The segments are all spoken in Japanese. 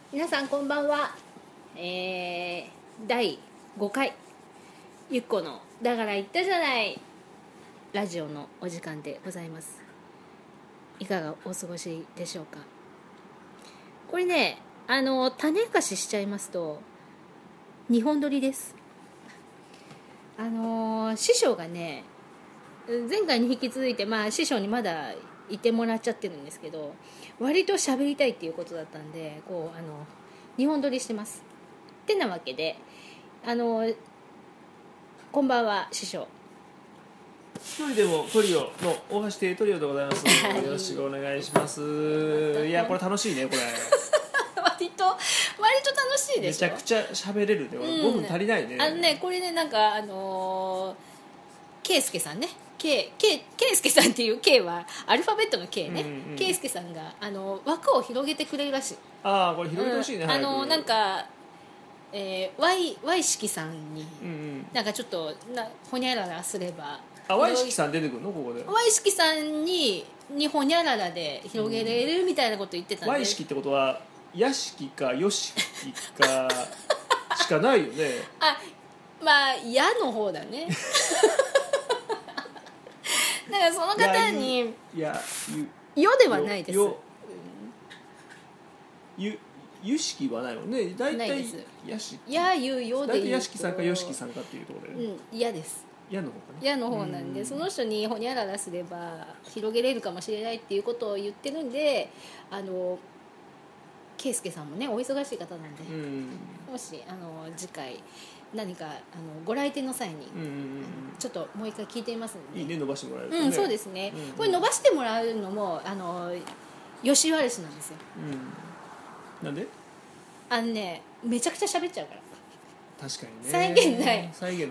皆さんこんばんは、第5回ゆっこのだから言ったじゃないラジオのお時間でございます。いかがお過ごしでしょうか。これね、種明かししちゃいますと2本撮りです。師匠がね、前回に引き続いて、師匠にまだいてもらっちゃってるんですけど、割と喋りたいっていうことだったんで、2本撮りしてます。ってなわけで、こんばんは師匠。 一人でもトリオの大橋亭トリオでございます。よろしくお願いします。いやこれ楽しいねこれ。 割と楽しいでしょ。 めちゃくちゃ喋れるね。5分足りないね。 これね、なんか圭介さんね、圭介さんっていう K はアルファベットの K ね、圭介さんが枠を広げてくれるらしい。 ああ、これ広げてほしいね。 なんかY 式さんに、なんかちょっとほにゃららすれば、 Y 式さん出てくるのここで。 Y 式さんにほにゃららで広げれるみたいなこと言ってたんで、 Y 式ってことは屋敷かよしきかしかないよね。 矢の方だね。だからその方によではないです。 ゆしきはないもんね。大体やしき。 やゆよでいいと。大体やしきさんかよしきさんかっていうところで。 やです。 やの方かね。 やの方なんで、その人にほにゃららすれば広げれるかもしれないっていうことを言ってるんで、圭介さんもねお忙しい方なんで、もし次回何かご来店の際に、ちょっともう一回聞いてみますので。 いいね、伸ばしてもらえるとね。 そうですね、これ伸ばしてもらうのも吉原氏なんですよ。 なんで？ めちゃくちゃ喋っちゃうから。 確かにね。 再現ない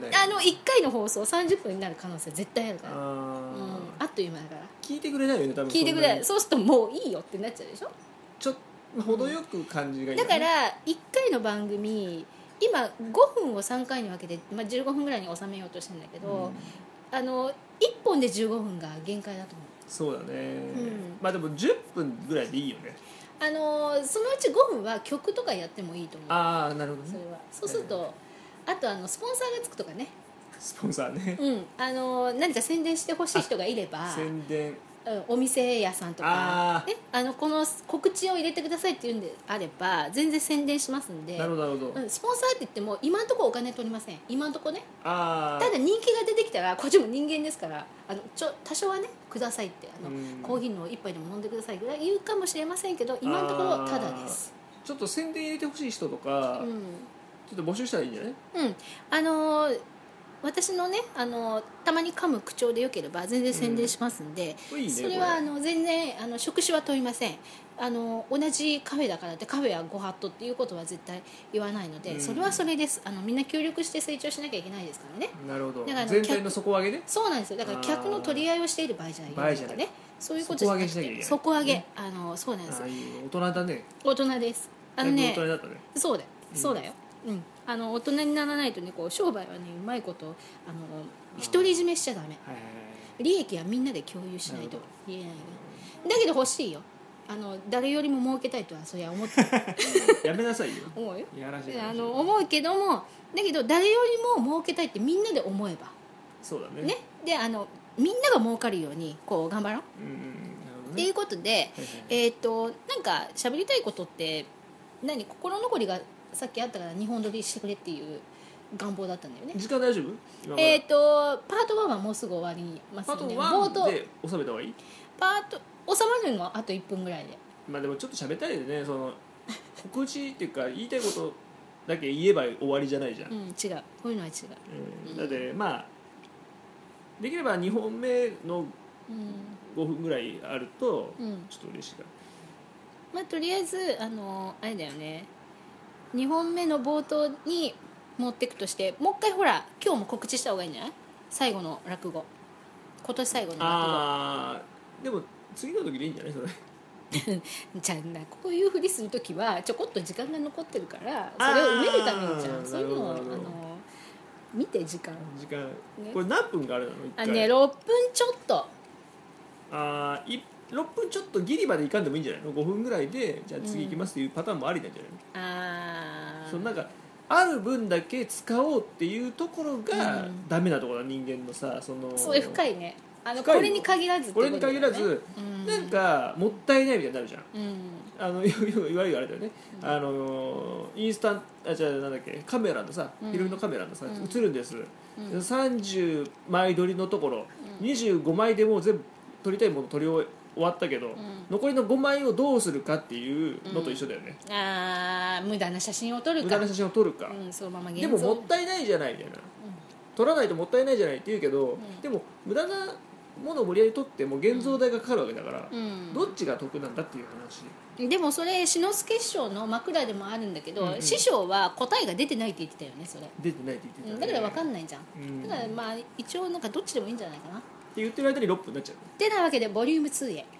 。1回の放送30分になる可能性絶対あるから。あっという間だから。 聞いてくれないよね、多分。 聞いてくれない。そうするともういいよってなっちゃうでしょ。 ちょっと程よく感じがいい、 だから1回の番組今5分を3回に分けて、15分ぐらいに収めようとしてるんだけど、1本で15分が限界だと思う。 そうだね、でも10分ぐらいでいいよね。 そのうち5分は曲とかやってもいいと思う。 ああ、なるほどね。 それはそうすると、あとスポンサーがつくとかね。 スポンサーね。 何か宣伝してほしい人がいれば、 宣伝、 お店屋さんとか、この告知を入れてくださいっていうんであれば全然宣伝しますんで。 なるほどなるほど。 スポンサーって言っても今のところお金取りません。今のところね。ただ人気が出てきたらこっちも人間ですから、多少はねくださいって、コーヒーの一杯でも飲んでくださいぐらい言うかもしれませんけど、今のところタダです。 ちょっと宣伝入れてほしい人とか、ちょっと募集したらいいんじゃない？ 私のねたまに噛む口調でよければ全然宣伝しますんで、それは全然職種は問いません。同じカフェだからってカフェはご法度っていうことは絶対言わないので、それはそれです。みんな協力して成長しなきゃいけないですからね。 なるほど。だから全体の底上げね。 そうなんですよ。だから客の取り合いをしている場合じゃないからね。そういうことじゃなくて底上げ、 そうなんです。 大人だね。 大人です。 大人だったね。 そうだよ、そうだよ。大人にならないとね、商売はねうまいこと独り占めしちゃダメ。利益はみんなで共有しないと言えないよ。だけど欲しいよ。誰よりも儲けたいとはそりゃ思ってやめなさいよ。 思うよ。 やらしい。 思うけども、だけど誰よりも儲けたいってみんなで思えば。 そうだね。 でみんなが儲かるように頑張ろう。っていうことで、なんか喋りたいことって心残りがさっきあったから2本撮りしてくれっていう願望だったんだよね。 時間大丈夫？ パート1はもうすぐ終わりますので、 パート1で収めた方がいい？ パート収まるのはあと1分ぐらいで。 でもちょっと喋りたいでね、告知っていうか言いたいことだけ言えば終わりじゃないじゃん。 違う、こういうのは違う。 だってできれば2本目の5分ぐらいあるとちょっと嬉しいから。 とりあえずあれだよね、2本目の冒頭に持っていくとして、もう一回ほら今日も告知した方がいいんじゃない？最後の落語、今年最後の落語。でも次の時でいいんじゃないそれ。 じゃあこういうふりする時はちょこっと時間が残ってるから、それを埋めるためにじゃん。そういうのを見て時間、 これ何分かあるの？1回 6分ちょっと。 1 6分ちょっとギリまでいかんでもいいんじゃないの。5分ぐらいでじゃあ次行きますっていうパターンもありなんじゃないの。そのなんかある分だけ使おうっていうところがダメなところだ、人間のさ、 そういう深いね。 これに限らずってこれに限らず、なんかもったいないみたいになるじゃん、いわゆるあれだよね、インスタンじゃあなんだっけ、カメラのさ、フィルムのカメラのさ、映るんです、30枚撮りのところ、25枚でもう全部撮りたいもの撮り終わったけど、残りの5枚をどうするかっていうのと一緒だよね、 無駄な写真を撮るか、 無駄な写真を撮るか、 そのままでももったいないじゃないみたいな、撮らないともったいないじゃないって言うけど、でも無駄なものを無理やり取っても現像代がかかるわけだから、どっちが得なんだっていう話。 でもそれ志の輔師匠の枕でもあるんだけど、師匠は答えが出てないって言ってたよね。それ出てないって言ってた、 だから分かんないじゃん、だからまあ一応なんかどっちでもいいんじゃないかなって言ってる間に6分になっちゃう。 てなわけでボリューム2へ